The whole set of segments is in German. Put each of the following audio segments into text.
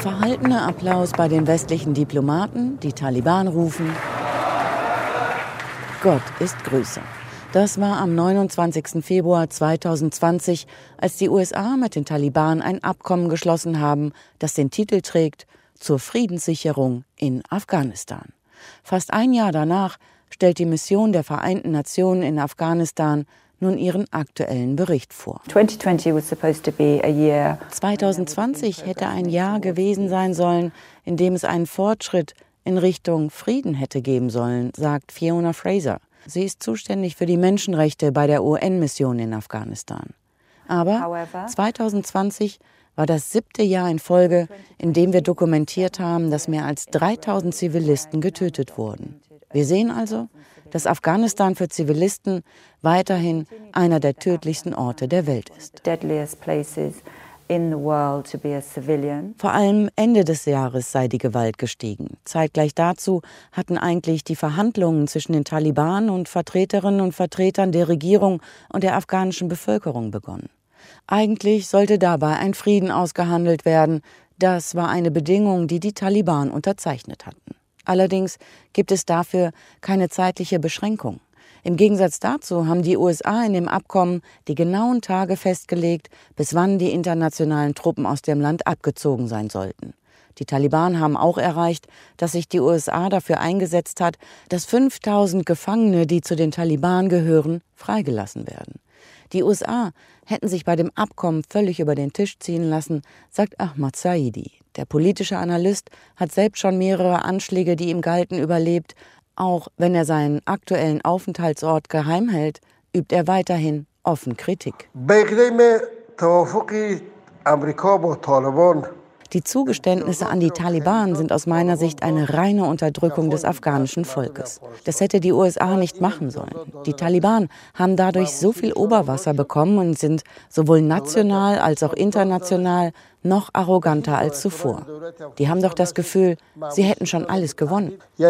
Verhaltener Applaus bei den westlichen Diplomaten, die Taliban rufen: Gott ist größer. Das war am 29. Februar 2020, als die USA mit den Taliban ein Abkommen geschlossen haben, das den Titel trägt: zur Friedenssicherung in Afghanistan. Fast ein Jahr danach stellt die Mission der Vereinten Nationen in Afghanistan nun ihren aktuellen Bericht vor. 2020 hätte ein Jahr gewesen sein sollen, in dem es einen Fortschritt in Richtung Frieden hätte geben sollen, sagt Fiona Fraser. Sie ist zuständig für die Menschenrechte bei der UN-Mission in Afghanistan. Aber 2020 war das 7. Jahr in Folge, in dem wir dokumentiert haben, dass mehr als 3000 Zivilisten getötet wurden. Wir sehen also, dass Afghanistan für Zivilisten weiterhin einer der tödlichsten Orte der Welt ist. Vor allem Ende des Jahres sei die Gewalt gestiegen. Zeitgleich dazu hatten eigentlich die Verhandlungen zwischen den Taliban und Vertreterinnen und Vertretern der Regierung und der afghanischen Bevölkerung begonnen. Eigentlich sollte dabei ein Frieden ausgehandelt werden. Das war eine Bedingung, die die Taliban unterzeichnet hatten. Allerdings gibt es dafür keine zeitliche Beschränkung. Im Gegensatz dazu haben die USA in dem Abkommen die genauen Tage festgelegt, bis wann die internationalen Truppen aus dem Land abgezogen sein sollten. Die Taliban haben auch erreicht, dass sich die USA dafür eingesetzt hat, dass 5000 Gefangene, die zu den Taliban gehören, freigelassen werden. Die USA hätten sich bei dem Abkommen völlig über den Tisch ziehen lassen, sagt Ahmad Saidi. Der politische Analyst hat selbst schon mehrere Anschläge, die ihm galten, überlebt. Auch wenn er seinen aktuellen Aufenthaltsort geheim hält, übt er weiterhin offen Kritik. Die Zugeständnisse an die Taliban sind aus meiner Sicht eine reine Unterdrückung des afghanischen Volkes. Das hätte die USA nicht machen sollen. Die Taliban haben dadurch so viel Oberwasser bekommen und sind sowohl national als auch international noch arroganter als zuvor. Die haben doch das Gefühl, sie hätten schon alles gewonnen.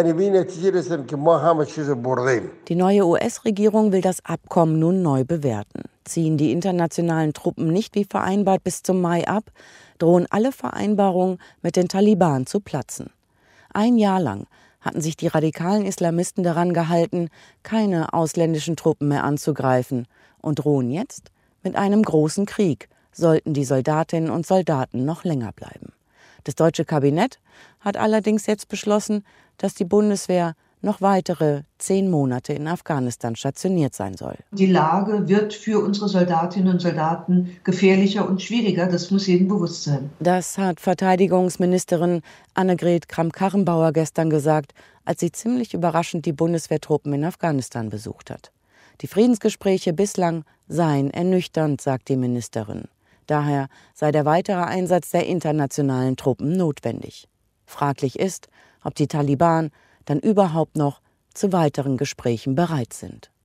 Die neue US-Regierung will das Abkommen nun neu bewerten. Ziehen die internationalen Truppen nicht wie vereinbart bis zum Mai ab, drohen alle Vereinbarungen mit den Taliban zu platzen. Ein Jahr lang hatten sich die radikalen Islamisten daran gehalten, keine ausländischen Truppen mehr anzugreifen und drohen jetzt mit einem großen Krieg, sollten die Soldatinnen und Soldaten noch länger bleiben. Das deutsche Kabinett hat allerdings jetzt beschlossen, dass die Bundeswehr noch weitere 10 Monate in Afghanistan stationiert sein soll. Die Lage wird für unsere Soldatinnen und Soldaten gefährlicher und schwieriger. Das muss jedem bewusst sein. Das hat Verteidigungsministerin Annegret Kramp-Karrenbauer gestern gesagt, als sie ziemlich überraschend die Bundeswehrtruppen in Afghanistan besucht hat. Die Friedensgespräche bislang seien ernüchternd, sagt die Ministerin. Daher sei der weitere Einsatz der internationalen Truppen notwendig. Fraglich ist, ob die Taliban dann überhaupt noch zu weiteren Gesprächen bereit sind.